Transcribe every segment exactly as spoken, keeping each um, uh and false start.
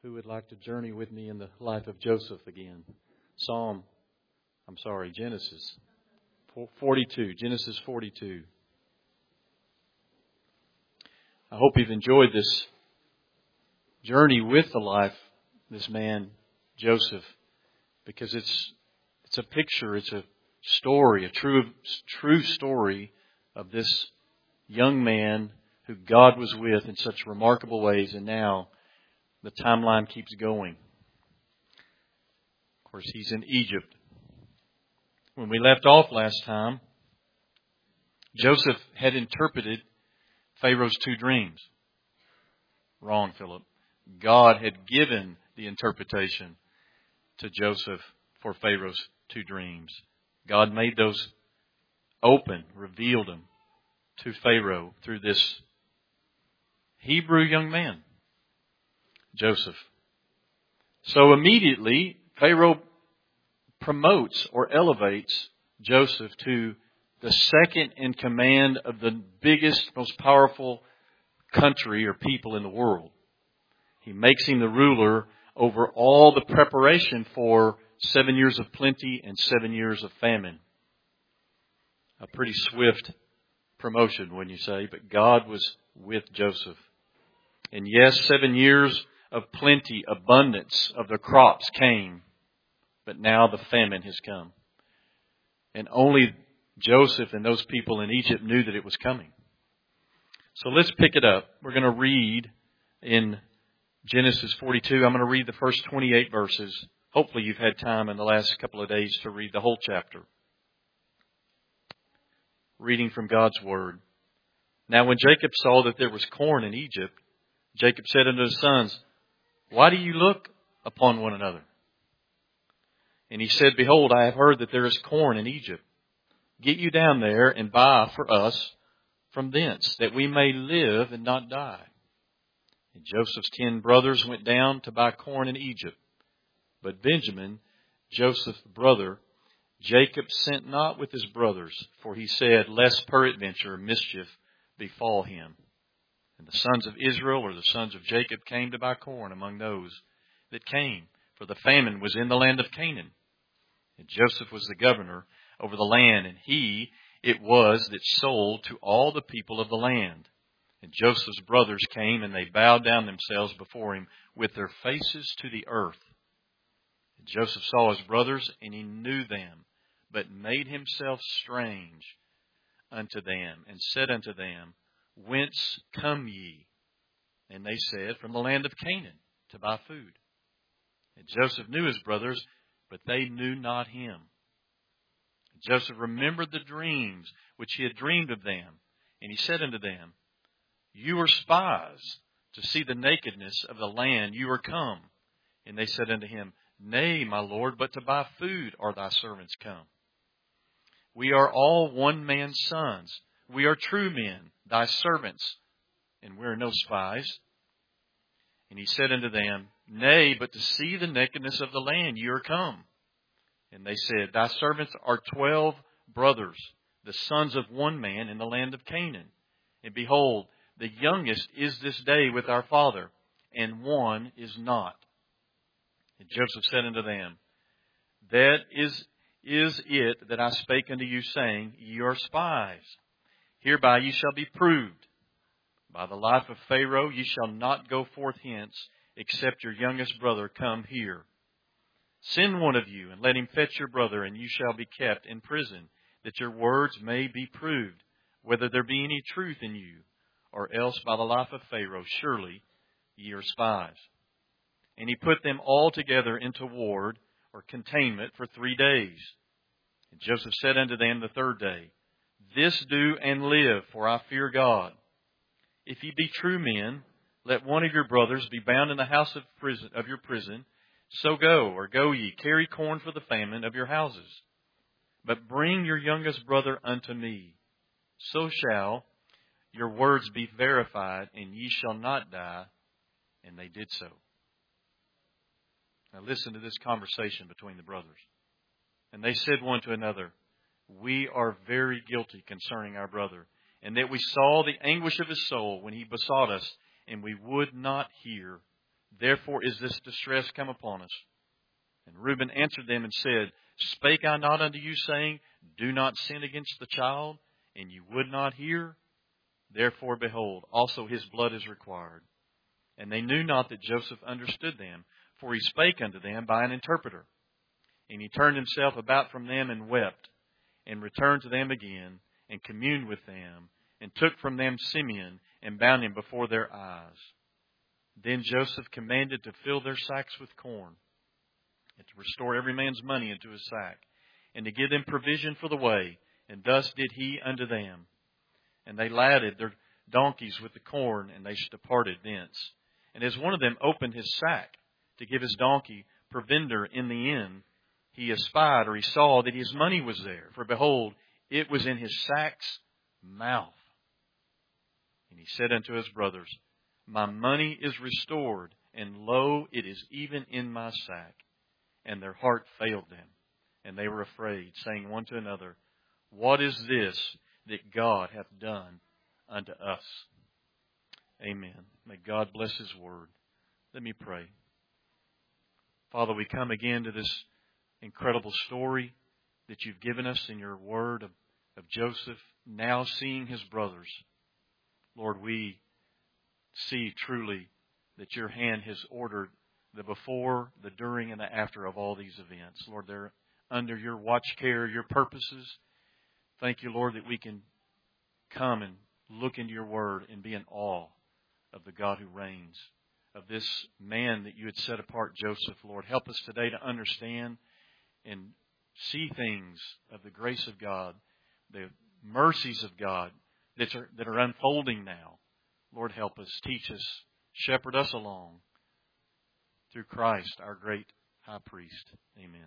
Who would like to journey with me in the life of Joseph again? Psalm, I'm sorry, Genesis forty-two. Genesis forty-two. I hope you've enjoyed this journey with the life of this man, Joseph, because it's it's a picture, it's a story, a true true story of this young man who God was with in such remarkable ways, and now the timeline keeps going. Of course, he's in Egypt. When we left off last time, Joseph had interpreted Pharaoh's two dreams. Wrong, Philip. God had given the interpretation to Joseph for Pharaoh's two dreams. God made those open, revealed them to Pharaoh through this Hebrew young man, Joseph. So immediately, Pharaoh promotes or elevates Joseph to the second in command of the biggest, most powerful country or people in the world. He makes him the ruler over all the preparation for seven years of plenty and seven years of famine. A pretty swift promotion, wouldn't you say? But God was with Joseph. And yes, seven years of plenty, abundance of the crops came. But now the famine has come. And only Joseph and those people in Egypt knew that it was coming. So let's pick it up. We're going to read in Genesis forty-two. I'm going to read the first twenty-eight verses. Hopefully you've had time in the last couple of days to read the whole chapter. Reading from God's Word. Now when Jacob saw that there was corn in Egypt, Jacob said unto his sons, Why do you look upon one another? And he said, Behold, I have heard that there is corn in Egypt. Get you down there and buy for us from thence, that we may live and not die. And Joseph's ten brothers went down to buy corn in Egypt. But Benjamin, Joseph's brother, Jacob sent not with his brothers, for he said, Lest peradventure mischief befall him. And the sons of Israel, or the sons of Jacob, came to buy corn among those that came, for the famine was in the land of Canaan. And Joseph was the governor over the land, and he it was that sold to all the people of the land. And Joseph's brothers came, and they bowed down themselves before him with their faces to the earth. And Joseph saw his brothers, and he knew them, but made himself strange unto them, and said unto them, Whence come ye? And they said, From the land of Canaan, to buy food. And Joseph knew his brothers, but they knew not him. And Joseph remembered the dreams which he had dreamed of them. And he said unto them, You are spies to see the nakedness of the land. You are come. And they said unto him, Nay, my Lord, but to buy food are thy servants come. We are all one man's sons. We are true men, thy servants, and we are no spies. And he said unto them, Nay, but to see the nakedness of the land you are come. And they said, Thy servants are twelve brothers, the sons of one man in the land of Canaan. And behold, the youngest is this day with our father, and one is not. And Joseph said unto them, That is, is it that I spake unto you, saying, Ye are spies. Hereby ye shall be proved. By the life of Pharaoh ye shall not go forth hence, except your youngest brother come here. Send one of you, and let him fetch your brother, and you shall be kept in prison, that your words may be proved, whether there be any truth in you, or else by the life of Pharaoh, surely ye are spies. And he put them all together into ward, or containment, for three days. And Joseph said unto them the third day, This do and live, for I fear God. If ye be true men, let one of your brothers be bound in the house of prison of your prison. So go, or go ye, carry corn for the famine of your houses. But bring your youngest brother unto me. So shall your words be verified, and ye shall not die. And they did so. Now listen to this conversation between the brothers. And they said one to another, We are very guilty concerning our brother, and that we saw the anguish of his soul when he besought us, and we would not hear, Therefore is this distress come upon us. And Reuben answered them and said, Spake I not unto you, saying, Do not sin against the child, and you would not hear? Therefore, behold, also his blood is required. And they knew not that Joseph understood them, for he spake unto them by an interpreter. And he turned himself about from them and wept, and returned to them again, and communed with them, and took from them Simeon, and bound him before their eyes. Then Joseph commanded to fill their sacks with corn, and to restore every man's money into his sack, and to give them provision for the way. And thus did he unto them. And they ladded their donkeys with the corn, and they departed thence. And as one of them opened his sack to give his donkey provender in the inn, he espied, or he saw, that his money was there. For behold, it was in his sack's mouth. And he said unto his brothers, My money is restored, and lo, it is even in my sack. And their heart failed them, and they were afraid, saying one to another, What is this that God hath done unto us? Amen. May God bless His word. Let me pray. Father, we come again to this incredible story that you've given us in your word of, of Joseph now seeing his brothers. Lord, we see truly that your hand has ordered the before, the during, and the after of all these events. Lord, they're under your watch care, your purposes. Thank you, Lord, that we can come and look into your word and be in awe of the God who reigns, of this man that you had set apart, Joseph. Lord, help us today to understand and see things of the grace of God, the mercies of God that are, that are unfolding now. Lord, help us, teach us, shepherd us along through Christ, our great high priest. Amen.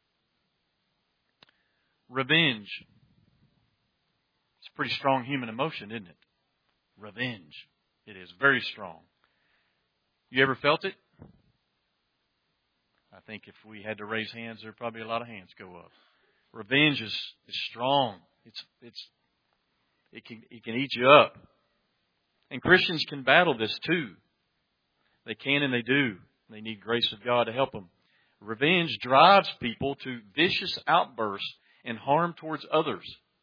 Revenge. It's a pretty strong human emotion, isn't it? Revenge. It is very strong. You ever felt it? I think if we had to raise hands, there'd probably a lot of hands go up. Revenge is, is strong. It's it's it can it can eat you up. And Christians can battle this too. They can and they do. They need grace of God to help them. Revenge drives people to vicious outbursts and harm towards others.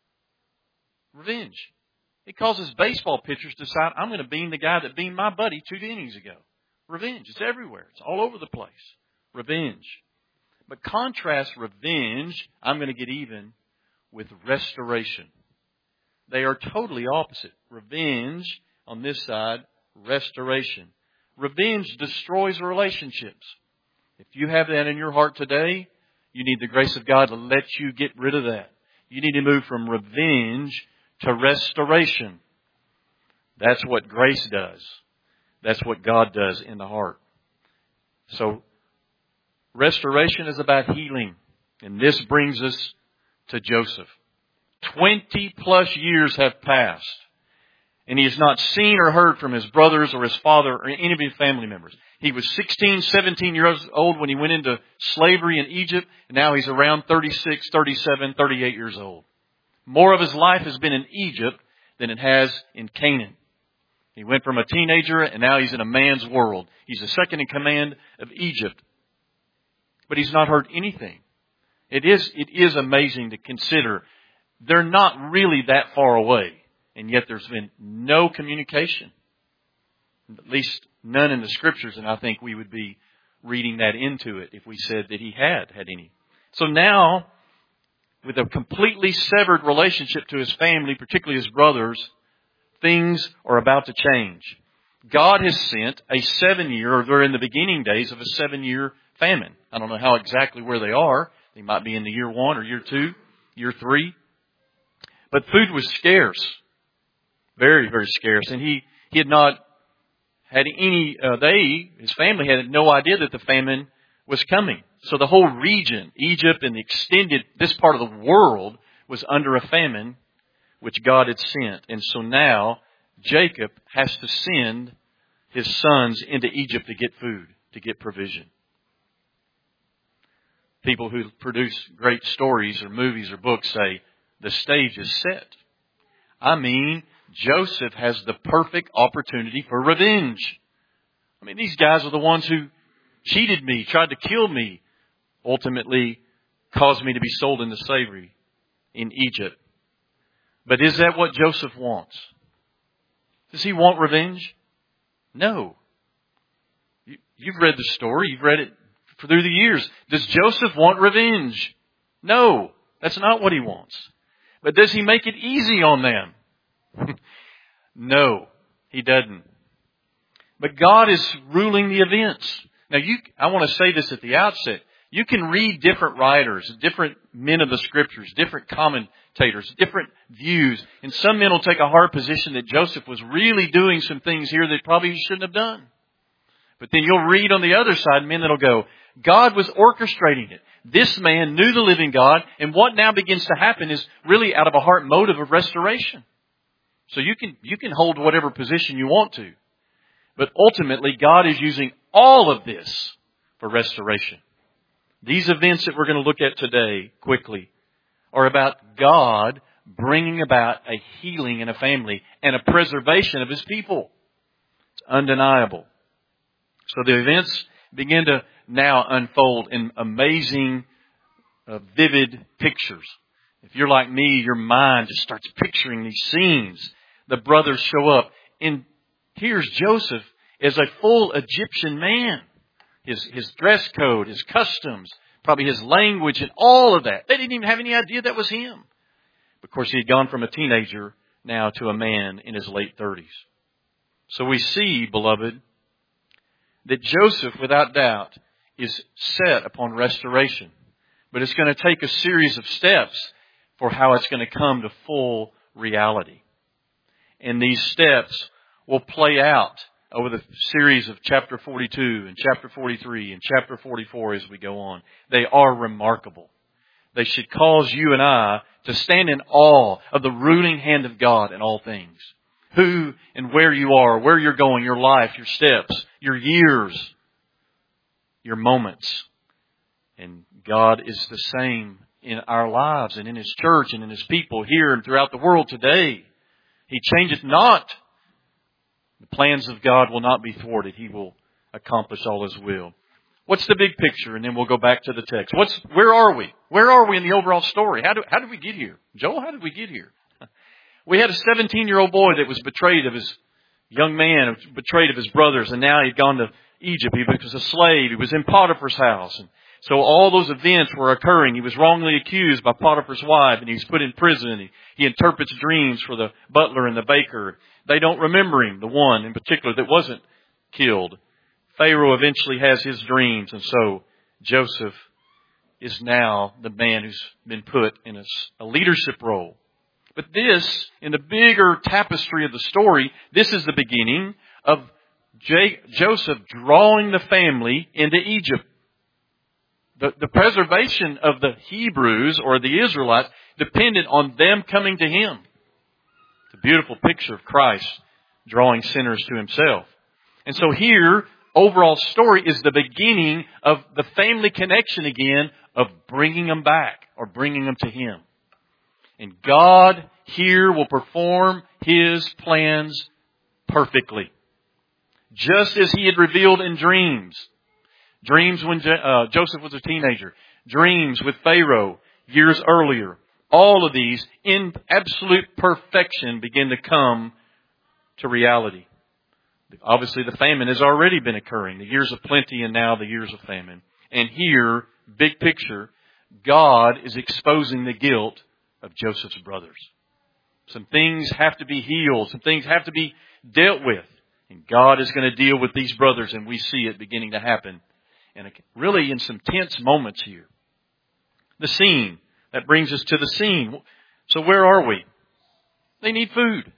Revenge. It causes baseball pitchers to decide, I'm going to bean the guy that beaned my buddy two innings ago. Revenge. It's everywhere. It's all over the place. Revenge. But contrast revenge, I'm going to get even, with restoration. They are totally opposite. Revenge on this side, restoration. Revenge destroys relationships. If you have that in your heart today, you need the grace of God to let you get rid of that. You need to move from revenge to restoration. That's what grace does. That's what God does in the heart. So, restoration is about healing. And this brings us to Joseph. Twenty plus years have passed. And he has not seen or heard from his brothers or his father or any of his family members. He was sixteen, seventeen years old when he went into slavery in Egypt. And now he's around thirty-six, thirty-seven, thirty-eight years old. More of his life has been in Egypt than it has in Canaan. He went from a teenager and now he's in a man's world. He's the second in command of Egypt. But he's not heard anything. It is, it is amazing to consider. They're not really that far away. And yet there's been no communication. At least none in the Scriptures. And I think we would be reading that into it if we said that he had had any. So now, with a completely severed relationship to his family, particularly his brothers, things are about to change. God has sent a seven-year, or they're in the beginning days of a seven-year famine. I don't know how exactly where they are. They might be in the year one or year two, year three. But food was scarce. Very, very scarce. And he, he had not had any, uh, they, his family had no idea that the famine was coming. So the whole region, Egypt and the extended, this part of the world was under a famine which God had sent. And so now Jacob has to send his sons into Egypt to get food, to get provision. People who produce great stories or movies or books say the stage is set. I mean, Joseph has the perfect opportunity for revenge. I mean, these guys are the ones who cheated me, tried to kill me, ultimately caused me to be sold into slavery in Egypt. But is that what Joseph wants? Does he want revenge? No. You, you've read the story. You've read it through the years. Does Joseph want revenge? No. That's not what he wants. But does he make it easy on them? No, he doesn't. But God is ruling the events. Now, you, I want to say this at the outset. You can read different writers, different men of the Scriptures, different commentators, different views. And some men will take a hard position that Joseph was really doing some things here that probably he shouldn't have done. But then you'll read on the other side men that'll go, God was orchestrating it. This man knew the living God, and what now begins to happen is really out of a heart motive of restoration. So you can, you can hold whatever position you want to. But ultimately, God is using all of this for restoration. These events that we're going to look at today, quickly, are about God bringing about a healing in a family and a preservation of His people. It's undeniable. So the events begin to now unfold in amazing, uh, vivid pictures. If you're like me, your mind just starts picturing these scenes. The brothers show up. And here's Joseph as a full Egyptian man. His, his dress code, his customs, probably his language and all of that. They didn't even have any idea that was him. Of course, he had gone from a teenager now to a man in his late thirties. So we see, beloved, that Joseph, without doubt, is set upon restoration. But it's going to take a series of steps for how it's going to come to full reality. And these steps will play out over the series of chapter forty-two and chapter forty-three and chapter forty-four as we go on. They are remarkable. They should cause you and I to stand in awe of the ruling hand of God in all things. Who and where you are, where you're going, your life, your steps, your years, your moments. And God is the same in our lives and in His church and in His people here and throughout the world today. He changeth not. The plans of God will not be thwarted. He will accomplish all His will. What's the big picture? And then we'll go back to the text. What's, where are we? Where are we in the overall story? How do, how did we get here? Joel, how did we get here? We had a seventeen-year-old boy that was betrayed of his young man, betrayed of his brothers, and now he'd gone to Egypt. He was a slave. He was in Potiphar's house. And so all those events were occurring. He was wrongly accused by Potiphar's wife, and he was put in prison. He, he interprets dreams for the butler and the baker. They don't remember him, the one in particular that wasn't killed. Pharaoh eventually has his dreams, and so Joseph is now the man who's been put in a, a leadership role. But this, in the bigger tapestry of the story, this is the beginning of J- Joseph drawing the family into Egypt. The, the preservation of the Hebrews or the Israelites depended on them coming to Him. It's a beautiful picture of Christ drawing sinners to Himself. And so here, overall story is the beginning of the family connection again of bringing them back or bringing them to Him. And God here will perform His plans perfectly. Just as He had revealed in dreams. Dreams when uh, Joseph was a teenager. Dreams with Pharaoh years earlier. All of these in absolute perfection begin to come to reality. Obviously the famine has already been occurring. The years of plenty and now the years of famine. And here, big picture, God is exposing the guilt of Joseph's brothers. Some things have to be healed. Some things have to be dealt with. And God is going to deal with these brothers, and we see it beginning to happen. And really in some tense moments here. The scene. That brings us to the scene. So where are we? They need food.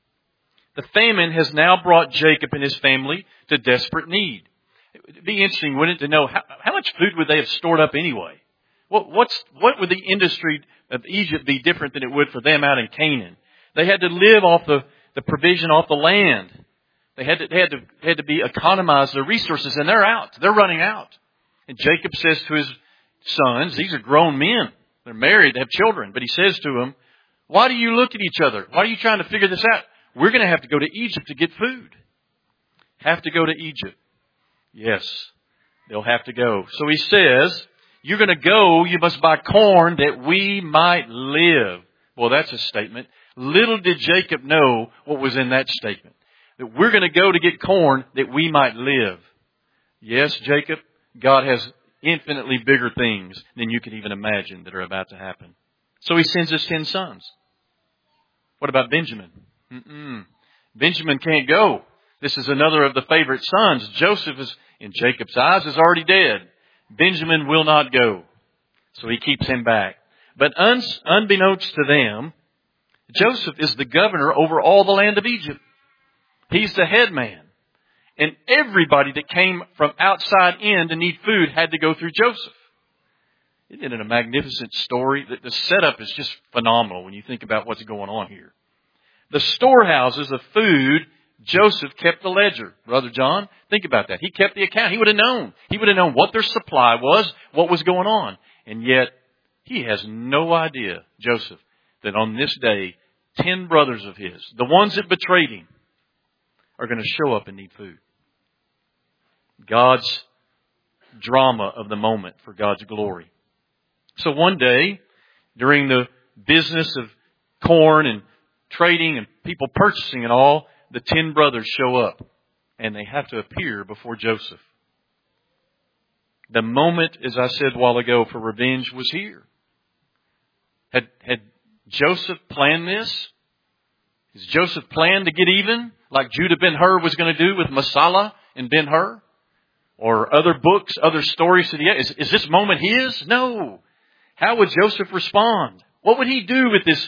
The famine has now brought Jacob and his family to desperate need. It would be interesting, wouldn't it, to know how, how much food would they have stored up anyway? What, what's, what would the industry of Egypt be different than it would for them out in Canaan? They had to live off the, the provision off the land. They had to, they had to, had to be economize their resources, and they're out. They're running out. And Jacob says to his sons, these are grown men. They're married, they have children. But he says to them, why do you look at each other? Why are you trying to figure this out? We're going to have to go to Egypt to get food. Have to go to Egypt. Yes, they'll have to go. So he says, you're going to go, you must buy corn that we might live. Well, that's a statement. Little did Jacob know what was in that statement. That we're going to go to get corn that we might live. Yes, Jacob, God has infinitely bigger things than you can even imagine that are about to happen. So he sends his ten sons. What about Benjamin? Mm-mm. Benjamin can't go. This is another of the favorite sons. Joseph is, in Jacob's eyes, is already dead. Benjamin will not go. So he keeps him back. But un- unbeknownst to them, Joseph is the governor over all the land of Egypt. He's the head man. And everybody that came from outside in to need food had to go through Joseph. Isn't it a magnificent story? The setup is just phenomenal when you think about what's going on here. The storehouses of food, Joseph kept the ledger. Brother John, think about that. He kept the account. He would have known. He would have known what their supply was, what was going on. And yet, he has no idea, Joseph, that on this day, ten brothers of his, the ones that betrayed him, are going to show up and need food. God's drama of the moment for God's glory. So one day, during the business of corn and trading and people purchasing and all, the ten brothers show up and they have to appear before Joseph. The moment, as I said a while ago, for revenge was here. Had, had Joseph planned this? Is Joseph planned to get even like Judah Ben-Hur was going to do with Masala and Ben-Hur? Or other books, other stories that he had? Is, is this moment his? No. How would Joseph respond? What would he do with this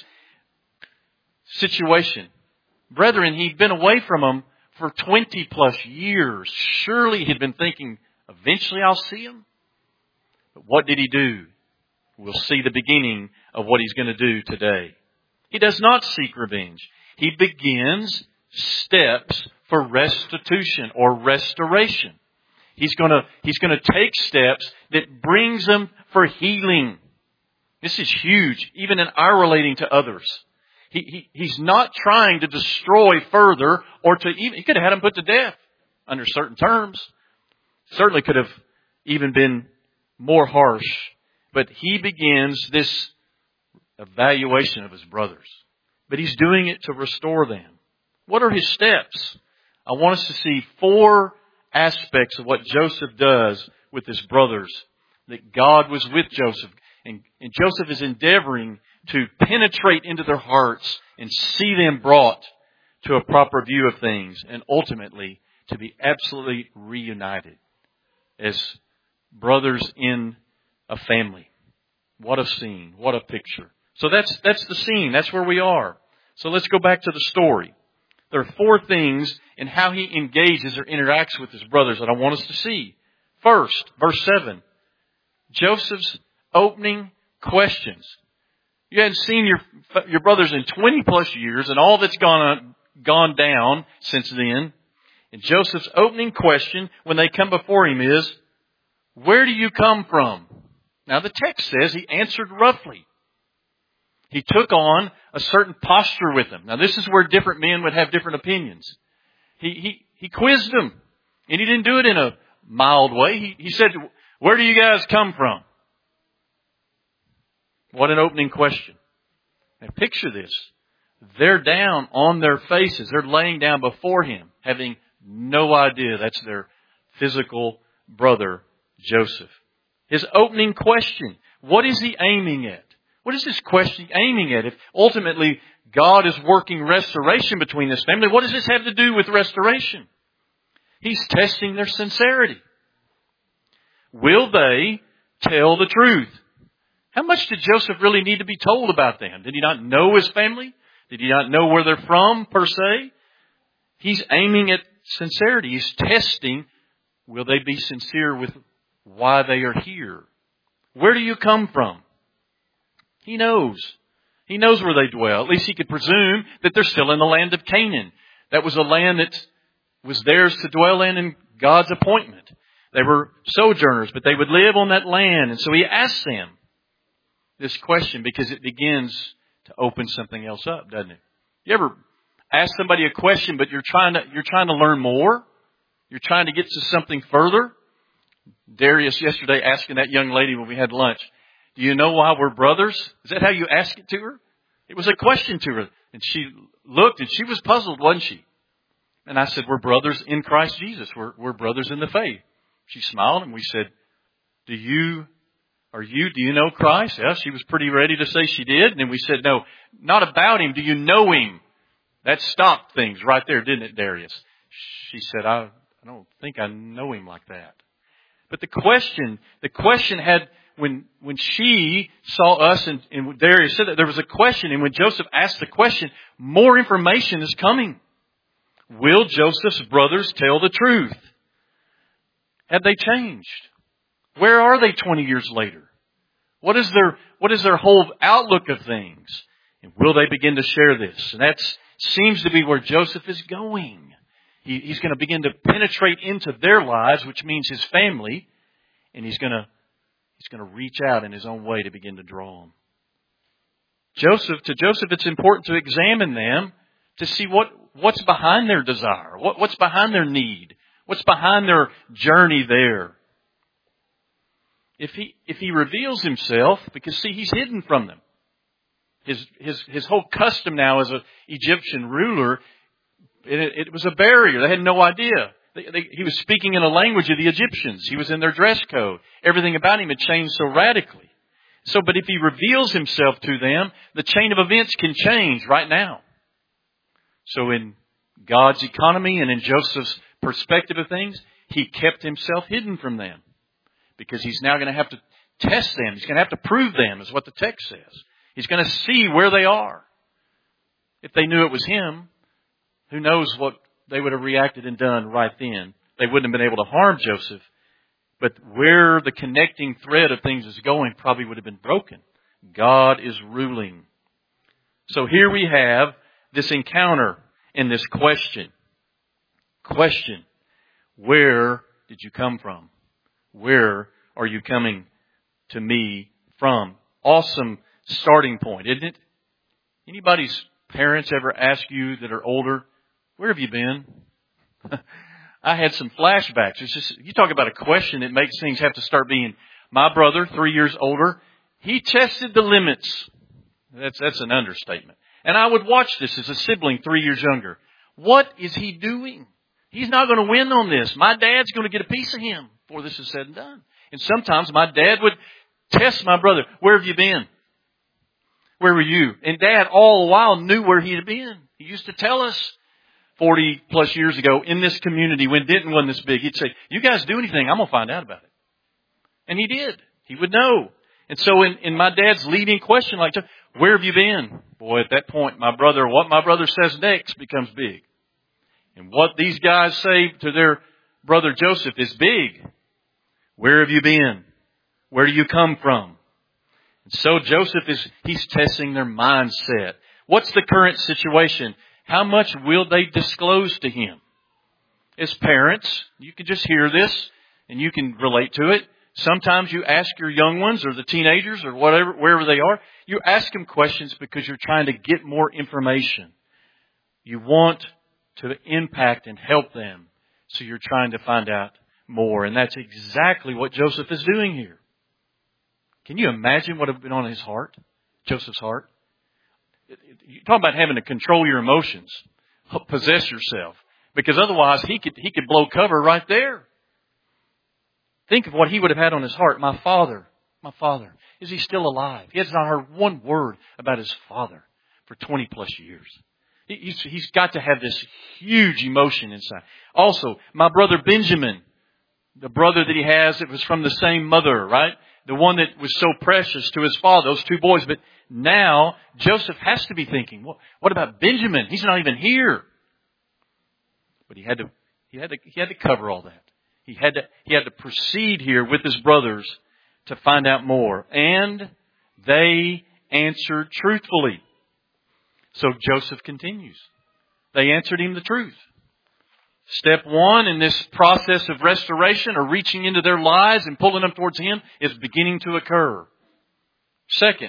situation? Brethren, he'd been away from them for twenty plus years. Surely he'd been thinking, eventually I'll see him. But what did he do? We'll see the beginning of what he's going to do today. He does not seek revenge. He begins steps for restitution or restoration. He's going to, he's going to take steps that brings them for healing. This is huge, even in our relating to others. He, he, he's not trying to destroy further or to even, he could have had them put to death under certain terms. Certainly could have even been more harsh. But he begins this evaluation of his brothers. But he's doing it to restore them. What are his steps? I want us to see four aspects of what Joseph does with his brothers. That God was with Joseph. And, and Joseph is endeavoring to penetrate into their hearts and see them brought to a proper view of things. And ultimately to be absolutely reunited as brothers in a family. What a scene. What a picture. So that's, that's the scene. That's where we are. So let's go back to the story. There are four things in how he engages or interacts with his brothers that I want us to see. First, verse seven. Joseph's opening questions. You hadn't seen your, your brothers in twenty plus years and all that's gone, gone down since then. And Joseph's opening question when they come before him is, where do you come from? Now the text says he answered roughly. He took on a certain posture with them. Now this is where different men would have different opinions. He, he, he quizzed them. And he didn't do it in a mild way. He, he said, where do you guys come from? What an opening question. Now picture this. They're down on their faces. They're laying down before him, having no idea that's their physical brother, Joseph. His opening question. What is he aiming at? What is this question aiming at? If ultimately God is working restoration between this family, what does this have to do with restoration? He's testing their sincerity. Will they tell the truth? How much did Joseph really need to be told about them? Did he not know his family? Did he not know where they're from, per se? He's aiming at sincerity. He's testing, will they be sincere with why they are here? Where do you come from? He knows. He knows where they dwell. At least he could presume that they're still in the land of Canaan. That was a land that was theirs to dwell in in God's appointment. They were sojourners, but they would live on that land. And so he asks them this question because it begins to open something else up, doesn't it? You ever ask somebody a question, but you're trying to, you're trying to learn more? You're trying to get to something further. Darius yesterday asking that young lady when we had lunch, do you know why we're brothers? Is that how you asked it to her? It was a question to her. And she looked and she was puzzled, wasn't she? And I said, we're brothers in Christ Jesus. We're, we're brothers in the faith. She smiled and we said, do you, are you, do you know Christ? Yeah, she was pretty ready to say she did. And then we said, no, not about Him. Do you know Him? That stopped things right there, didn't it, Darius? She said, I, I don't think I know Him like that. But the question, the question had, when, when she saw us and, and Darius said that there was a question, and when Joseph asked the question, more information is coming. Will Joseph's brothers tell the truth? Have they changed? Where are they twenty years later? What is their, what is their whole outlook of things? And will they begin to share this? And that seems to be where Joseph is going. He, he's going to begin to penetrate into their lives, which means his family, and he's going to, he's going to reach out in his own way to begin to draw them. Joseph, to Joseph, it's important to examine them to see what, what's behind their desire, what, what's behind their need, what's behind their journey there. If he, if he reveals himself, because see, he's hidden from them. His, his, his whole custom now as an Egyptian ruler, it, it was a barrier. They had no idea. They, they, he was speaking in a language of the Egyptians. He was in their dress code. Everything about him had changed so radically. So, but if he reveals himself to them, the chain of events can change right now. So in God's economy and in Joseph's perspective of things, he kept himself hidden from them. Because he's now going to have to test them. He's going to have to prove them, is what the text says. He's going to see where they are. If they knew it was him, who knows what they would have reacted and done right then. They wouldn't have been able to harm Joseph. But where the connecting thread of things is going probably would have been broken. God is ruling. So here we have this encounter and this question. Question. Where did you come from? Where are you coming to me from? Awesome starting point, isn't it? Anybody's parents ever ask you that are older, where have you been? I had some flashbacks. It's just, you talk about a question that makes things have to start being, my brother, three years older, he tested the limits. That's, that's an understatement. And I would watch this as a sibling three years younger. What is he doing? He's not going to win on this. My dad's going to get a piece of him before this is said and done. And sometimes my dad would test my brother. Where have you been? Where were you? And Dad all the while knew where he had been. He used to tell us forty plus years ago in this community when Denton wasn't this big. He'd say, you guys do anything, I'm going to find out about it. And he did. He would know. And so in, in my dad's leading question, like, where have you been? Boy, at that point, my brother, what my brother says next becomes big. And what these guys say to their brother Joseph is big. Where have you been? Where do you come from? And so Joseph is, he's testing their mindset. What's the current situation? How much will they disclose to him? As parents, you can just hear this and you can relate to it. Sometimes you ask your young ones or the teenagers or whatever, wherever they are, you ask them questions because you're trying to get more information. You want to impact and help them. So you're trying to find out more. And that's exactly what Joseph is doing here. Can you imagine what would have been on his heart? Joseph's heart? You're talking about having to control your emotions. Possess yourself. Because otherwise he could, he could blow cover right there. Think of what he would have had on his heart. My father, my father, is he still alive? He has not heard one word about his father for twenty plus years. He's, he's got to have this huge emotion inside. Also, my brother Benjamin, the brother that he has that was from the same mother, right? The one that was so precious to his father, those two boys. But now Joseph has to be thinking, well, what about Benjamin? He's not even here. But he had to, he had to, he had to cover all that. He had to, he had to proceed here with his brothers to find out more. And they answered truthfully. So Joseph continues. They answered him the truth. Step one in this process of restoration or reaching into their lives and pulling them towards him is beginning to occur. Second,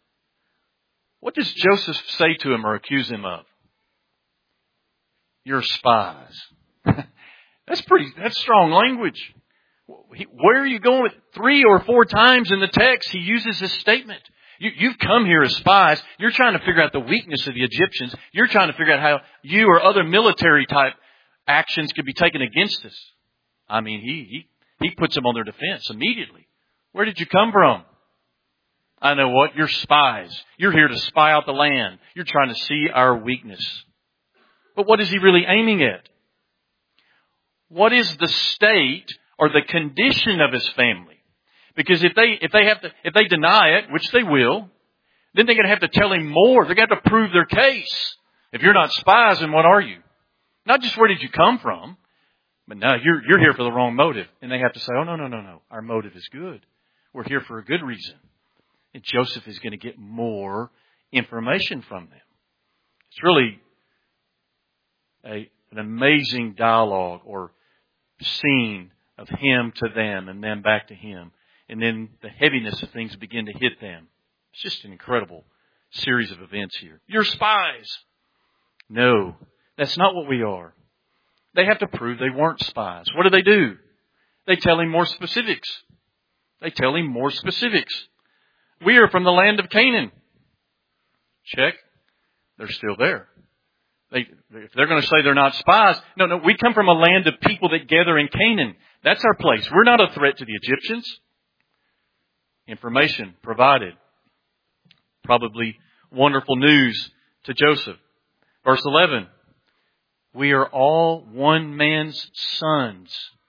what does Joseph say to him or accuse him of? You're spies. That's pretty, that's strong language. Where are you going with? Three or four times in the text, he uses this statement. You, you've come here as spies. You're trying to figure out the weakness of the Egyptians. You're trying to figure out how you or other military type actions could be taken against us. I mean, he, he, he puts them on their defense immediately. Where did you come from? I know what. You're spies. You're here to spy out the land. You're trying to see our weakness. But what is he really aiming at? What is the state or the condition of his family? Because if they, if they have to, if they deny it, which they will, then they're going to have to tell him more. They're going to have to prove their case. If you're not spies, then what are you? Not just where did you come from, but no, you're, you're here for the wrong motive. And they have to say, oh, no, no, no, no. Our motive is good. We're here for a good reason. And Joseph is going to get more information from them. It's really a, an amazing dialogue or scene of him to them and them back to him. And then the heaviness of things begin to hit them. It's just an incredible series of events here. You're spies. No, that's not what we are. They have to prove they weren't spies. What do they do? They tell him more specifics. They tell him more specifics. We are from the land of Canaan. Check. They're still there. They, if they're going to say they're not spies, no, no, we come from a land of people that gather in Canaan. That's our place. We're not a threat to the Egyptians. Information provided. Probably wonderful news to Joseph. Verse eleven. We are all one man's sons.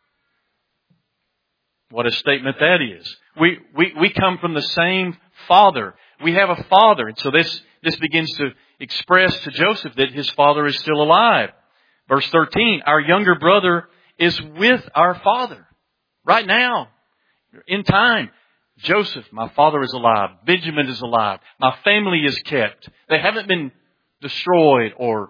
What a statement that is. We, we, we come from the same father. We have a father. And so this, this begins to express to Joseph that his father is still alive. Verse thirteen, our younger brother is with our father. Right now, in time, Joseph, my father is alive. Benjamin is alive. My family is kept. They haven't been destroyed or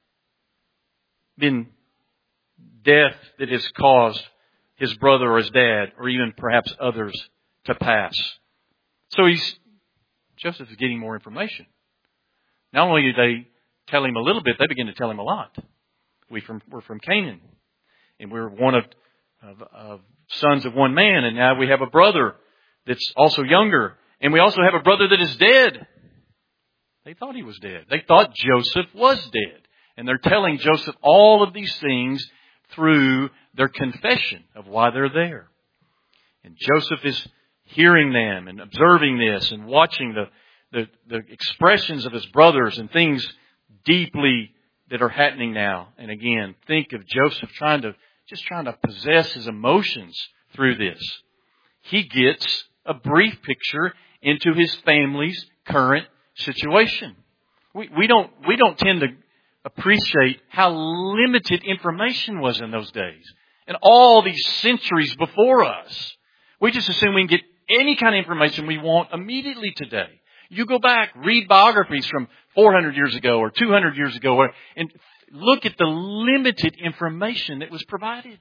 been death that has caused his brother or his dad or even perhaps others to pass. So he's, Joseph is getting more information. Not only do they tell him a little bit, they begin to tell him a lot. We from, we're from Canaan. And we're one of, of, of sons of one man. And now we have a brother that's also younger. And we also have a brother that is dead. They thought he was dead. They thought Joseph was dead. And they're telling Joseph all of these things through their confession of why they're there. And Joseph is hearing them and observing this and watching the, the, the expressions of his brothers and things deeply that are happening now. And again, think of Joseph trying to, just trying to possess his emotions through this. He gets a brief picture into his family's current situation. We, we don't, we don't tend to appreciate how limited information was in those days. And all these centuries before us. We just assume we can get any kind of information we want immediately today. You go back, read biographies from four hundred years ago or two hundred years ago, and look at the limited information that was provided.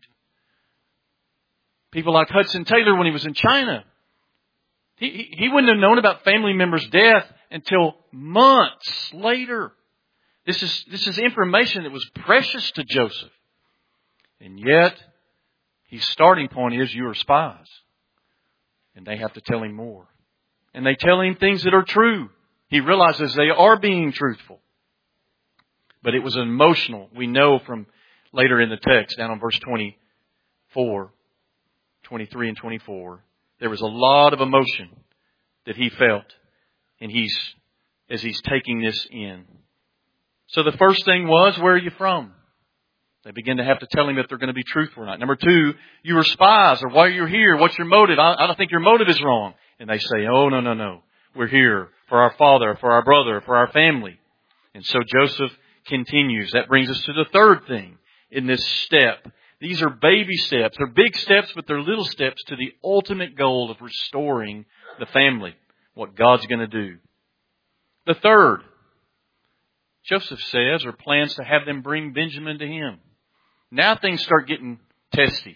People like Hudson Taylor when he was in China. He, he wouldn't have known about family members' death until months later. This is, this is information that was precious to Joseph. And yet, his starting point is, you are spies. And they have to tell him more. And they tell him things that are true. He realizes they are being truthful. But it was emotional. We know from later in the text, down on verse twenty-four, twenty-three and twenty-four, there was a lot of emotion that he felt. And he's, as he's taking this in. So the first thing was, where are you from? They begin to have to tell him if they're going to be truthful or not. Number two, you are spies, or why are you here? What's your motive? I, I don't think your motive is wrong. And they say, oh, no, no, no. We're here for our father, for our brother, for our family. And so Joseph continues. That brings us to the third thing in this step. These are baby steps. They're big steps, but they're little steps to the ultimate goal of restoring the family. What God's going to do. The third, Joseph says or plans to have them bring Benjamin to him. Now things start getting testy.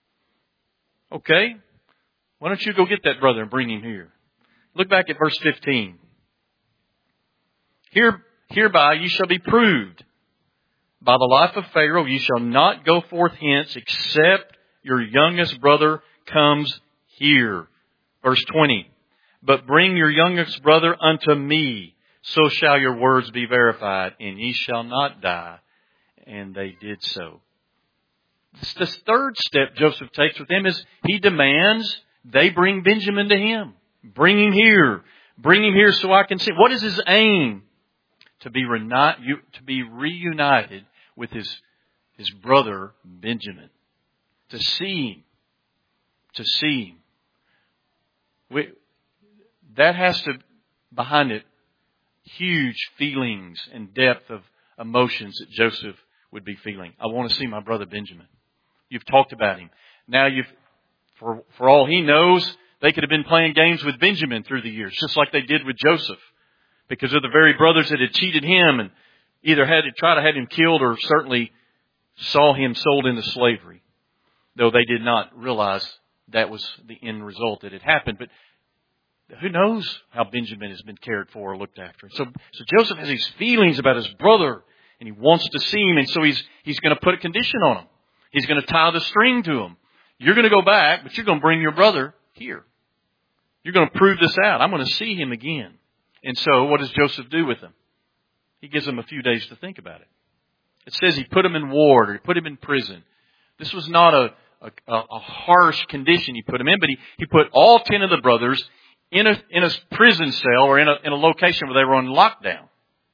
Okay, why don't you go get that brother and bring him here? Look back at verse fifteen. Here, hereby you shall be proved by the life of Pharaoh, ye shall not go forth hence, except your youngest brother comes here. Verse twenty. But bring your youngest brother unto me, so shall your words be verified, and ye shall not die. And they did so. The third step Joseph takes with them is he demands they bring Benjamin to him. Bring him here. Bring him here so I can see. What is his aim? To be, reuni- to be reunited with his, his brother Benjamin. To see him. To see him. We, that has to, behind it, huge feelings and depth of emotions that Joseph would be feeling. I want to see my brother Benjamin. You've talked about him. Now you've, for, for all he knows, they could have been playing games with Benjamin through the years, just like they did with Joseph, because of the very brothers that had cheated him and either had to try to have him killed or certainly saw him sold into slavery, though they did not realize that was the end result that had happened. But who knows how Benjamin has been cared for or looked after. So, so Joseph has these feelings about his brother, and he wants to see him, and so he's he's going to put a condition on him. He's going to tie the string to him. You're going to go back, but you're going to bring your brother here. You're going to prove this out. I'm going to see him again. And so what does Joseph do with him? He gives him a few days to think about it. It says he put him in ward, or he put him in prison. This was not a, a, a harsh condition he put him in, but he, he put all ten of the brothers in a, in a prison cell or in a, in a location where they were on lockdown.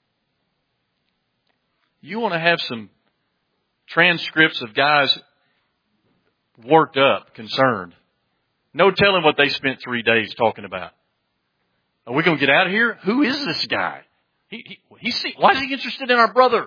You want to have some transcripts of guys worked up, concerned. No telling what they spent three days talking about. Are we going to get out of here? Who is this guy? He, he, he see, why is he interested in our brother?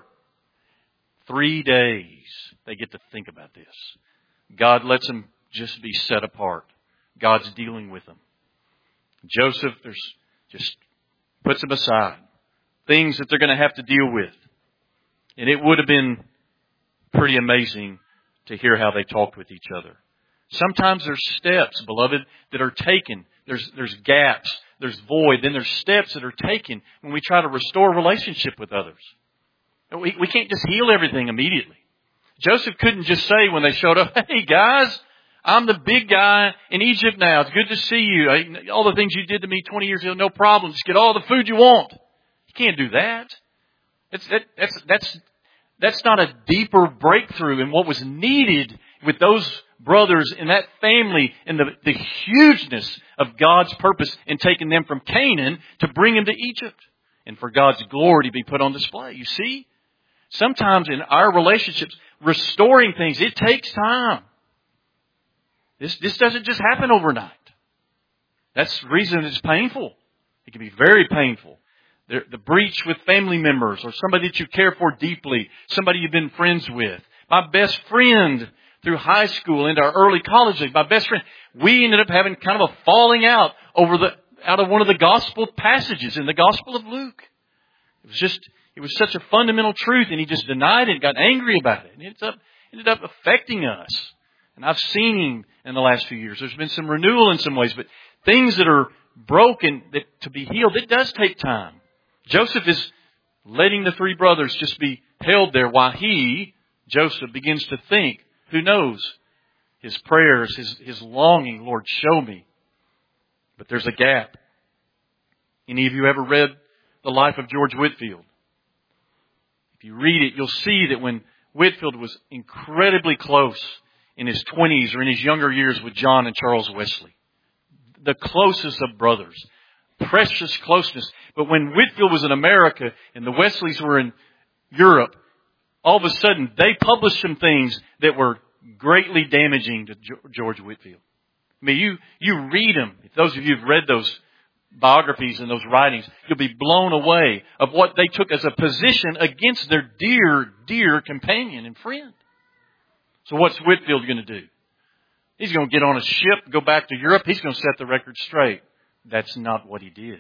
Three days they get to think about this. God lets them just be set apart. God's dealing with them. Joseph there's just puts them aside. Things that they're going to have to deal with. And it would have been pretty amazing to hear how they talked with each other. Sometimes there's steps, beloved, that are taken. There's, there's gaps. There's void. Then there's steps that are taken when we try to restore relationship with others. We, we can't just heal everything immediately. Joseph couldn't just say when they showed up, hey guys, I'm the big guy in Egypt now. It's good to see you. I, all the things you did to me twenty years ago, no problem. Just get all the food you want. You can't do that. It's, that, that's, that's, that's not a deeper breakthrough in what was needed with those brothers in that family and the, the hugeness of God's purpose in taking them from Canaan to bring them to Egypt and for God's glory to be put on display. You see, sometimes in our relationships, restoring things, it takes time. This, this doesn't just happen overnight. That's the reason it's painful. It can be very painful. The, the breach with family members or somebody that you care for deeply, somebody you've been friends with. My best friend through high school into our early college days, my best friend, we ended up having kind of a falling out over the, out of one of the gospel passages in the Gospel of Luke. It was just, it was such a fundamental truth and he just denied it and got angry about it. And it ended up, ended up affecting us. And I've seen him in the last few years. There's been some renewal in some ways, but things that are broken that to be healed, it does take time. Joseph is letting the three brothers just be held there while he, Joseph, begins to think. Who knows? His prayers, his, his longing, Lord, show me. But there's a gap. Any of you ever read the life of George Whitefield? If you read it, you'll see that when Whitefield was incredibly close in his twenties or in his younger years with John and Charles Wesley, the closest of brothers, precious closeness. But when Whitefield was in America and the Wesleys were in Europe, all of a sudden they published some things that were greatly damaging to George Whitefield. I mean, you, you read them. If those of you who've read those biographies and those writings, you'll be blown away of what they took as a position against their dear, dear companion and friend. So what's Whitefield going to do? He's going to get on a ship, go back to Europe. He's going to set the record straight. That's not what he did.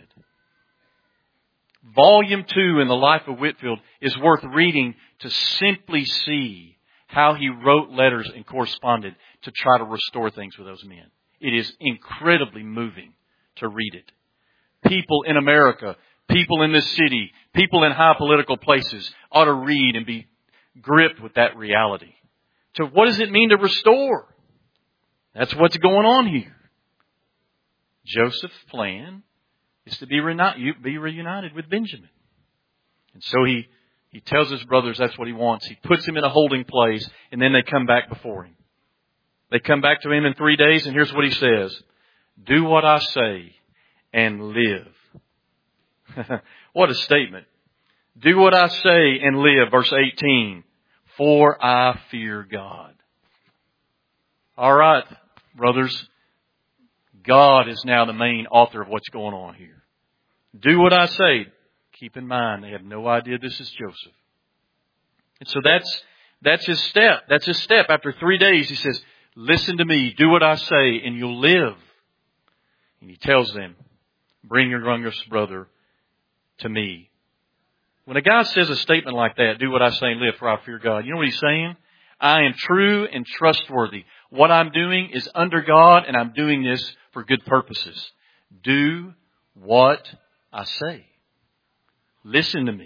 Volume two in the life of Whitefield is worth reading to simply see how he wrote letters and corresponded to try to restore things with those men. It is incredibly moving to read it. People in America, people in this city, people in high political places ought to read and be gripped with that reality. So what does it mean to restore? That's what's going on here. Joseph's plan is to be reunited, be reunited with Benjamin. And so he, he tells his brothers that's what he wants. He puts him in a holding place, and then they come back before him. They come back to him in three days, and here's what he says. Do what I say and live. What a statement. Do what I say and live. Verse eighteen. For I fear God. All right, brothers. God is now the main author of what's going on here. Do what I say. Keep in mind, they have no idea this is Joseph. And so that's, that's his step. That's his step. After three days, he says, listen to me, do what I say, and you'll live. And he tells them, bring your youngest brother to me. When a guy says a statement like that, do what I say and live, for I fear God, you know what he's saying? I am true and trustworthy. What I'm doing is under God, and I'm doing this for good purposes. Do what I say. Listen to me.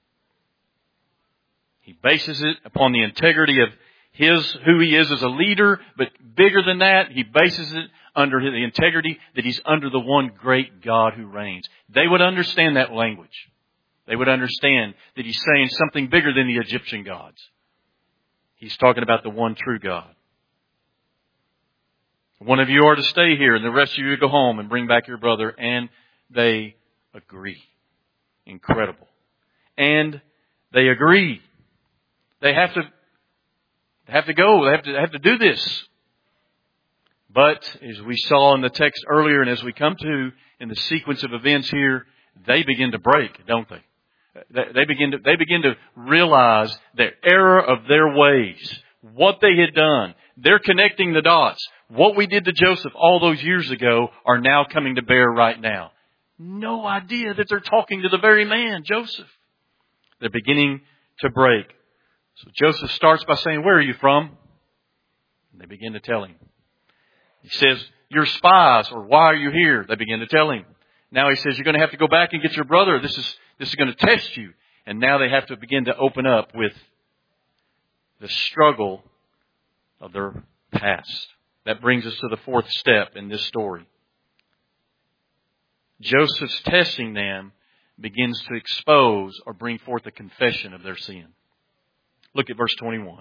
He bases it upon the integrity of his, who he is as a leader, but bigger than that, he bases it under the integrity that he's under the one great God who reigns. They would understand that language. They would understand that he's saying something bigger than the Egyptian gods. He's talking about the one true God. One of you are to stay here, and the rest of you go home and bring back your brother. And they agree. Incredible. And they agree. They have to, they have to go. They have to, they have to do this. But as we saw in the text earlier, and as we come to in the sequence of events here, they begin to break, don't they? They begin to, they begin to realize the error of their ways. What they had done. They're connecting the dots. What we did to Joseph all those years ago are now coming to bear right now. No idea that they're talking to the very man, Joseph. They're beginning to break. So Joseph starts by saying, where are you from? And they begin to tell him. He says, you're spies, or why are you here? They begin to tell him. Now he says, you're going to have to go back and get your brother. This is, this is going to test you. And now they have to begin to open up with the struggle of their past. That brings us to the fourth step in this story. Joseph's testing them begins to expose or bring forth a confession of their sin. Look at verse twenty-one.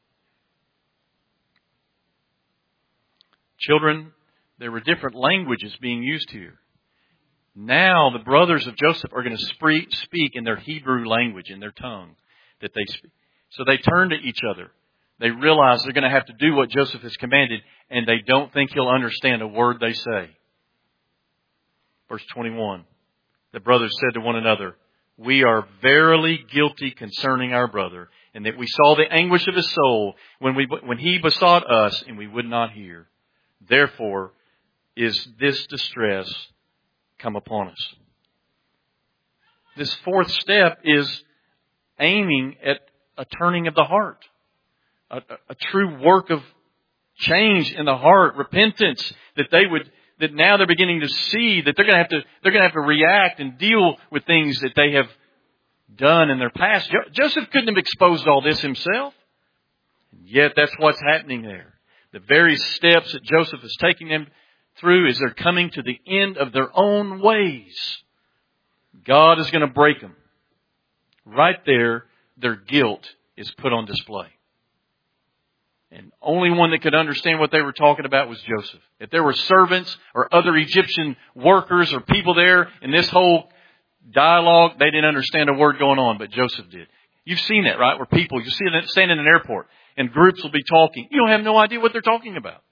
Children, there were different languages being used here. Now the brothers of Joseph are going to speak in their Hebrew language, in their tongue that they speak. So they turn to each other. They realize they're going to have to do what Joseph has commanded, and they don't think he'll understand a word they say. Verse twenty-one. The brothers said to one another, we are verily guilty concerning our brother, and that we saw the anguish of his soul when we when he besought us, and we would not hear. Therefore is this distress come upon us. This fourth step is aiming at a turning of the heart. A, a, a true work of change in the heart, repentance, that they would, that now they're beginning to see that they're going to have to, they're going to have to react and deal with things that they have done in their past. Jo- Joseph couldn't have exposed all this himself. And yet that's what's happening there. The very steps that Joseph is taking them through is they're coming to the end of their own ways. God is going to break them. Right there, their guilt is put on display. And only one that could understand what they were talking about was Joseph. If there were servants or other Egyptian workers or people there in this whole dialogue, they didn't understand a word going on, but Joseph did. You've seen that, right? Where people, you see them standing in an airport and groups will be talking. You don't have no idea what they're talking about.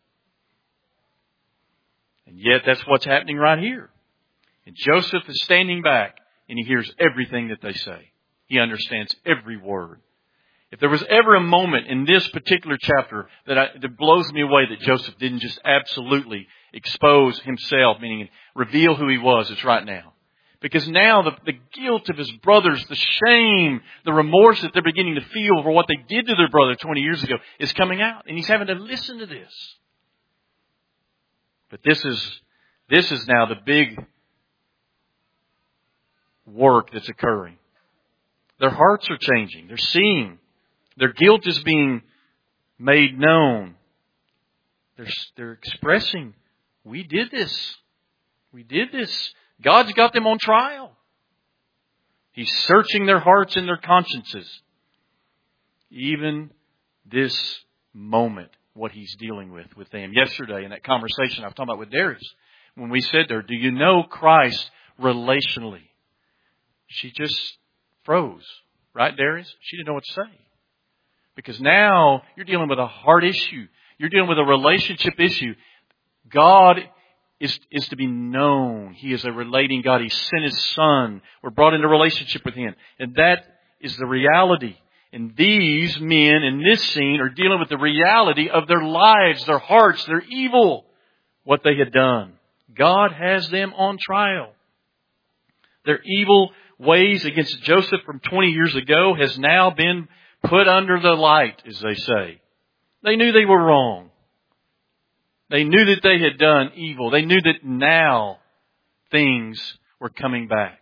And yet that's what's happening right here. And Joseph is standing back and he hears everything that they say. He understands every word. If there was ever a moment in this particular chapter that, I, that blows me away that Joseph didn't just absolutely expose himself, meaning reveal who he was, it's right now. Because now the, the guilt of his brothers, the shame, the remorse that they're beginning to feel for what they did to their brother twenty years ago is coming out. And he's having to listen to this. But this is, this is now the big work that's occurring. Their hearts are changing. They're seeing Their guilt is being made known. They're, they're expressing, we did this. We did this. God's got them on trial. He's searching their hearts and their consciences. Even this moment, what He's dealing with with them. Yesterday in that conversation I was talking about with Darius, when we said to her, do you know Christ relationally? She just froze. Right, Darius? She didn't know what to say. Because now you're dealing with a heart issue. You're dealing with a relationship issue. God is, is to be known. He is a relating God. He sent His Son. We're brought into relationship with Him. And that is the reality. And these men in this scene are dealing with the reality of their lives, their hearts, their evil, what they had done. God has them on trial. Their evil ways against Joseph from twenty years ago has now been put under the light, as they say. They knew they were wrong. They knew that they had done evil. They knew that now things were coming back.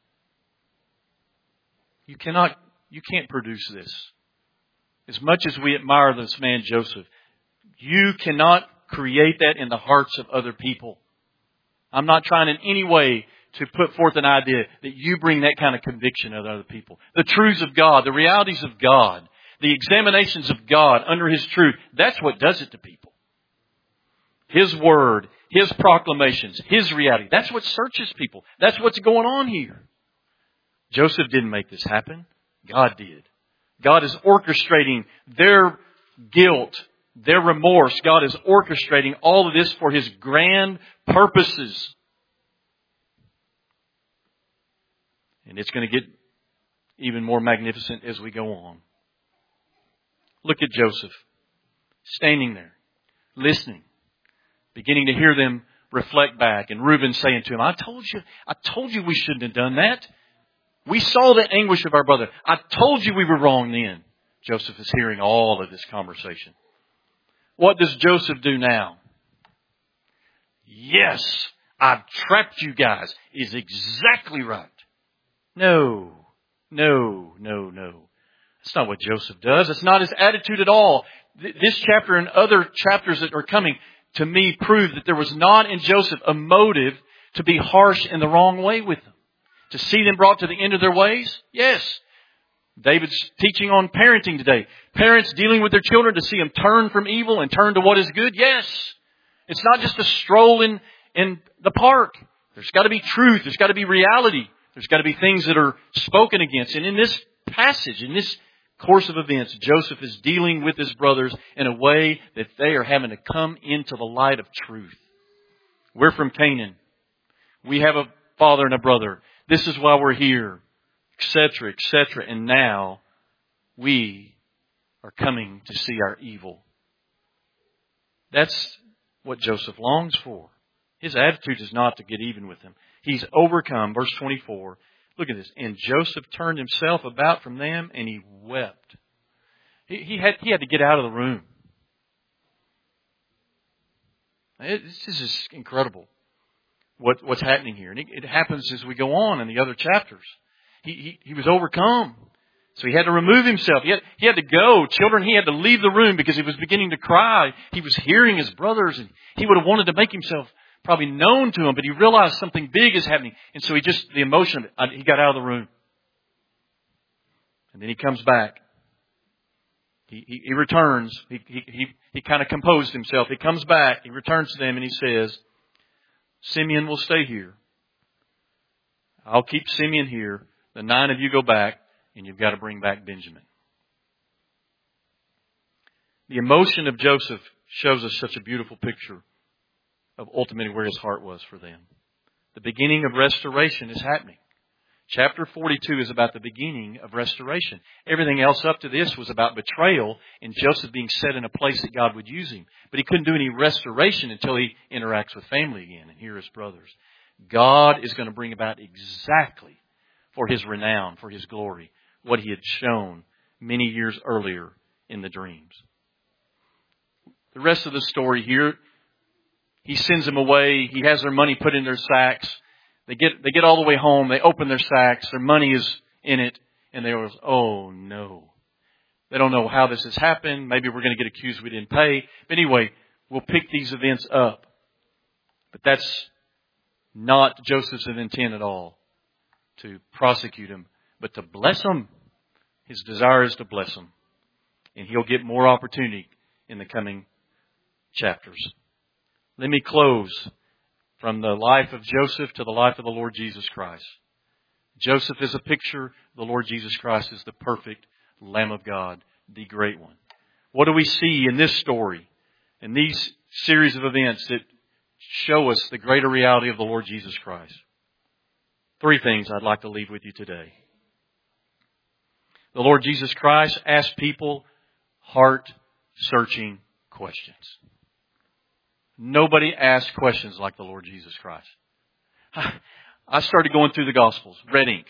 You cannot, you can't produce this. As much as we admire this man Joseph, you cannot create that in the hearts of other people. I'm not trying in any way to put forth an idea that you bring that kind of conviction of other people. The truths of God, the realities of God, the examinations of God under His truth, that's what does it to people. His Word, His proclamations, His reality, that's what searches people. That's what's going on here. Joseph didn't make this happen. God did. God is orchestrating their guilt, their remorse. God is orchestrating all of this for His grand purposes. And it's going to get even more magnificent as we go on. Look at Joseph, standing there, listening, beginning to hear them reflect back. And Reuben saying to him, I told you, I told you we shouldn't have done that. We saw the anguish of our brother. I told you we were wrong then. Joseph is hearing all of this conversation. What does Joseph do now? Yes, I've trapped you guys is exactly right. No, no, no, no. That's not what Joseph does. That's not his attitude at all. This chapter and other chapters that are coming to me prove that there was not in Joseph a motive to be harsh in the wrong way with them. To see them brought to the end of their ways? Yes. David's teaching on parenting today. Parents dealing with their children to see them turn from evil and turn to what is good? Yes. It's not just a stroll in, in the park. There's got to be truth. There's got to be reality. There's got to be things that are spoken against. And in this passage, in this course of events, Joseph is dealing with his brothers in a way that they are having to come into the light of truth. We're from Canaan. We have a father and a brother. This is why we're here, et cetera, et cetera. And now we are coming to see our evil. That's what Joseph longs for. His attitude is not to get even with them. He's overcome. Verse twenty-four. Look at this. And Joseph turned himself about from them and he wept. He, he had he had to get out of the room. It, this is incredible. What, what's happening here. And it, it happens as we go on in the other chapters. He, he, he was overcome. So he had to remove himself. He had, he had to go. Children, he had to leave the room because he was beginning to cry. He was hearing his brothers and he would have wanted to make himself probably known to them, but he realized something big is happening. And so he just, the emotion of it, he got out of the room. And then he comes back. He, he, he returns. He, he, he, he kind of composed himself. He comes back. He returns to them and he says, Simeon will stay here. I'll keep Simeon here. The nine of you go back and you've got to bring back Benjamin. The emotion of Joseph shows us such a beautiful picture of ultimately where his heart was for them. The beginning of restoration is happening. Chapter forty-two is about the beginning of restoration. Everything else up to this was about betrayal and Joseph being set in a place that God would use him. But he couldn't do any restoration until he interacts with family again and hear his brothers. God is going to bring about exactly for his renown, for his glory, what he had shown many years earlier in the dreams. The rest of the story here, he sends them away. He has their money put in their sacks. They get they get all the way home. They open their sacks. Their money is in it. And they were, oh no. They don't know how this has happened. Maybe we're going to get accused we didn't pay. But anyway, we'll pick these events up. But that's not Joseph's intent at all, to prosecute him, but to bless him. His desire is to bless him. And he'll get more opportunity in the coming chapters. Let me close from the life of Joseph to the life of the Lord Jesus Christ. Joseph is a picture. The Lord Jesus Christ is the perfect Lamb of God, the great one. What do we see in this story, in these series of events that show us the greater reality of the Lord Jesus Christ? Three things I'd like to leave with you today. The Lord Jesus Christ asked people heart-searching questions. Nobody asked questions like the Lord Jesus Christ. I started going through the Gospels, red ink.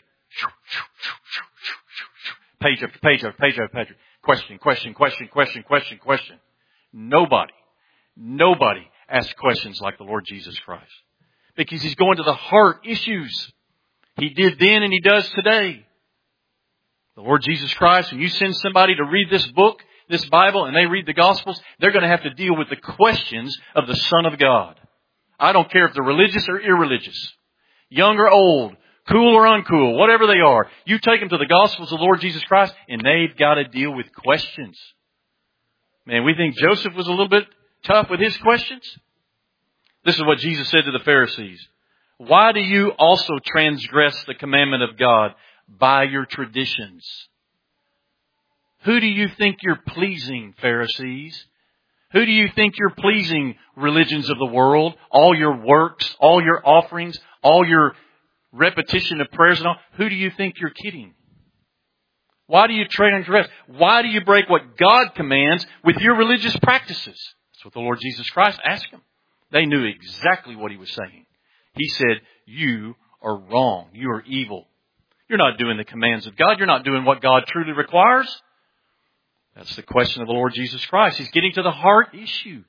Page after page after page after page. Question, question, question, question, question, question. Nobody, nobody asked questions like the Lord Jesus Christ. Because He's going to the heart issues. He did then and He does today. The Lord Jesus Christ, when you send somebody to read this book, this Bible, and they read the Gospels, they're going to have to deal with the questions of the Son of God. I don't care if they're religious or irreligious, young or old, cool or uncool, whatever they are. You take them to the Gospels of the Lord Jesus Christ, and they've got to deal with questions. Man, we think Joseph was a little bit tough with his questions. This is what Jesus said to the Pharisees. Why do you also transgress the commandment of God by your traditions? Who do you think you're pleasing, Pharisees? Who do you think you're pleasing, religions of the world? All your works, all your offerings, all your repetition of prayers and all. Who do you think you're kidding? Why do you transgress? Why do you break what God commands with your religious practices? That's what the Lord Jesus Christ asked them. They knew exactly what He was saying. He said, you are wrong. You are evil. You're not doing the commands of God. You're not doing what God truly requires. That's the question of the Lord Jesus Christ. He's getting to the heart issue.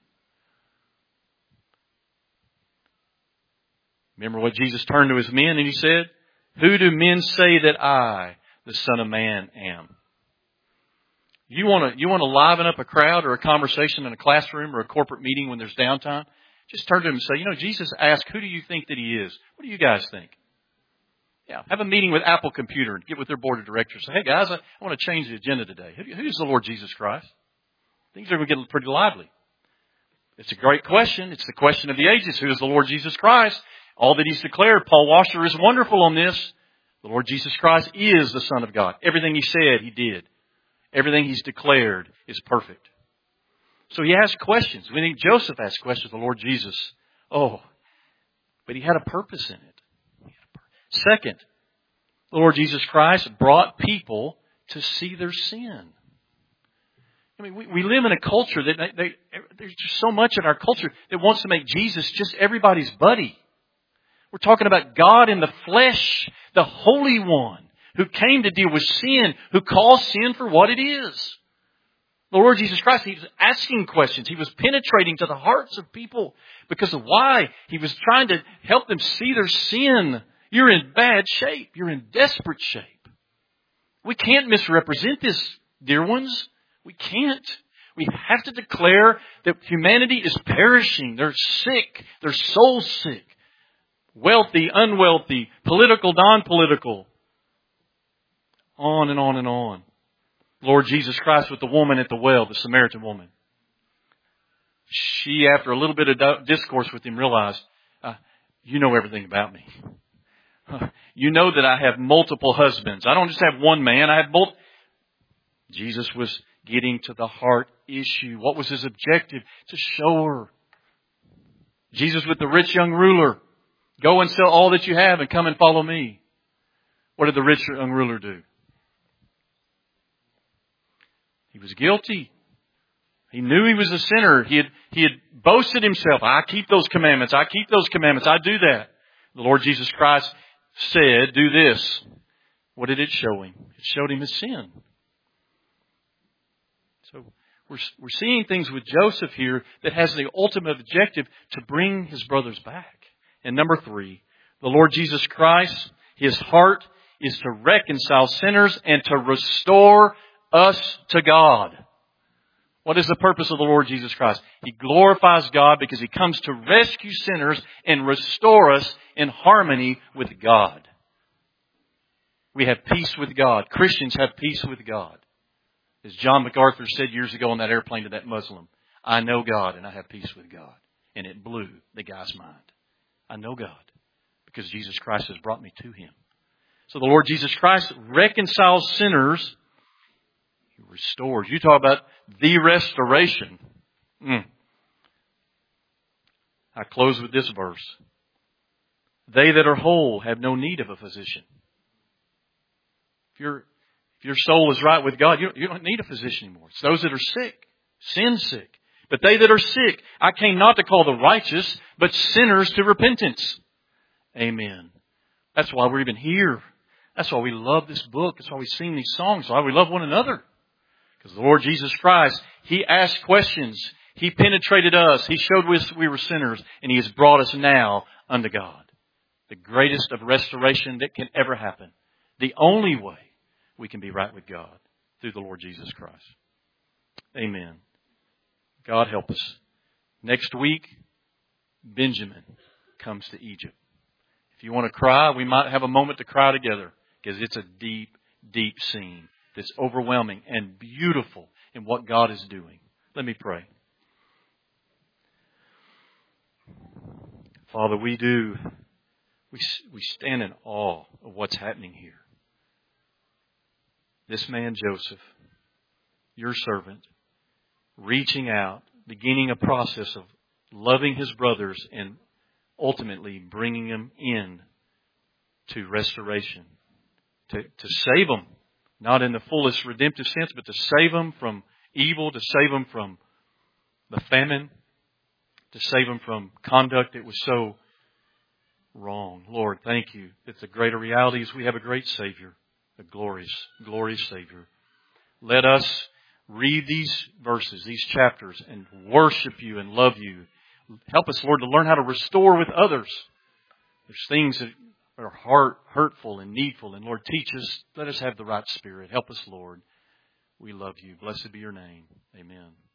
Remember what Jesus turned to His men and He said, who do men say that I, the Son of Man, am? You want to, you want to liven up a crowd or a conversation in a classroom or a corporate meeting when there's downtime? Just turn to him and say, you know, Jesus asked, who do you think that He is? What do you guys think? Yeah, have a meeting with Apple Computer and get with their board of directors. Say, hey guys, I, I want to change the agenda today. Who's the Lord Jesus Christ? Things are going to get pretty lively. It's a great question. It's the question of the ages. Who is the Lord Jesus Christ? All that He's declared. Paul Washer is wonderful on this. The Lord Jesus Christ is the Son of God. Everything He said, He did. Everything He's declared is perfect. So He asked questions. We think Joseph asked questions of the Lord Jesus. Oh, but he had a purpose in it. Second, the Lord Jesus Christ brought people to see their sin. I mean, we, we live in a culture that they, they, there's just so much in our culture that wants to make Jesus just everybody's buddy. We're talking about God in the flesh, the Holy One, who came to deal with sin, who calls sin for what it is. The Lord Jesus Christ, He was asking questions. He was penetrating to the hearts of people because of why. He was trying to help them see their sin. You're in bad shape. You're in desperate shape. We can't misrepresent this, dear ones. We can't. We have to declare that humanity is perishing. They're sick. They're soul sick. Wealthy, unwealthy, political, non-political. On and on and on. Lord Jesus Christ with the woman at the well, the Samaritan woman. She, after a little bit of discourse with Him, realized, uh, you know everything about me. You know that I have multiple husbands. I don't just have one man. I have multiple. Jesus was getting to the heart issue. What was His objective? To show her. Jesus with the rich young ruler. Go and sell all that you have and come and follow me. What did the rich young ruler do? He was guilty. He knew he was a sinner. He had, he had boasted himself. I keep those commandments. I keep those commandments. I do that. The Lord Jesus Christ said, do this. What did it show him? It showed him his sin. So we're, we're seeing things with Joseph here that has the ultimate objective to bring his brothers back. And number three, the Lord Jesus Christ, His heart is to reconcile sinners and to restore us to God. What is the purpose of the Lord Jesus Christ? He glorifies God because He comes to rescue sinners and restore us in harmony with God. We have peace with God. Christians have peace with God. As John MacArthur said years ago on that airplane to that Muslim, I know God and I have peace with God. And it blew the guy's mind. I know God because Jesus Christ has brought me to Him. So the Lord Jesus Christ reconciles sinners. He restores. You talk about the restoration. Mm. I close with this verse. They that are whole have no need of a physician. If your if your soul is right with God, you don't, you don't need a physician anymore. It's those that are sick, sin sick. But they that are sick, I came not to call the righteous, but sinners to repentance. Amen. That's why we're even here. That's why we love this book. That's why we sing these songs. That's why we love one another. Because the Lord Jesus Christ, He asked questions. He penetrated us. He showed us we were sinners. And He has brought us now unto God. The greatest of restoration that can ever happen. The only way we can be right with God through the Lord Jesus Christ. Amen. God help us. Next week, Benjamin comes to Egypt. If you want to cry, we might have a moment to cry together. Because it's a deep, deep scene that's overwhelming and beautiful in what God is doing. Let me pray. Father, we do, we, we stand in awe of what's happening here. This man, Joseph, your servant, reaching out, beginning a process of loving his brothers and ultimately bringing them in to restoration, to, to save them, not in the fullest redemptive sense, but to save them from evil, to save them from the famine, to save them from conduct that was so wrong. Lord, thank you that the greater reality is we have a great Savior, a glorious, glorious Savior. Let us read these verses, these chapters, and worship you and love you. Help us, Lord, to learn how to restore with others. There's things that are heart hurtful and needful. And Lord, teach us. Let us have the right spirit. Help us, Lord. We love you. Blessed be your name. Amen.